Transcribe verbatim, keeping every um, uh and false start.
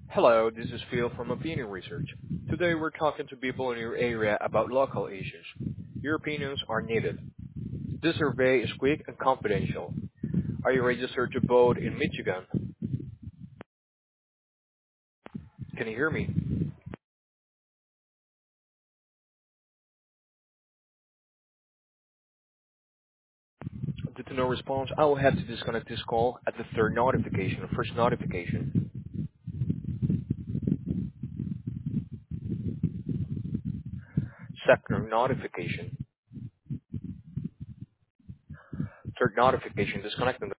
Hello, this is Phil from Opinion Research. Today we're talking to people in your area about local issues. Your opinions are needed. This survey is quick and confidential. Are you registered to vote in Michigan? Can you hear me? Due to no response, I will have to disconnect this call at the third notification, or first notification. Second notification. Third notification, disconnecting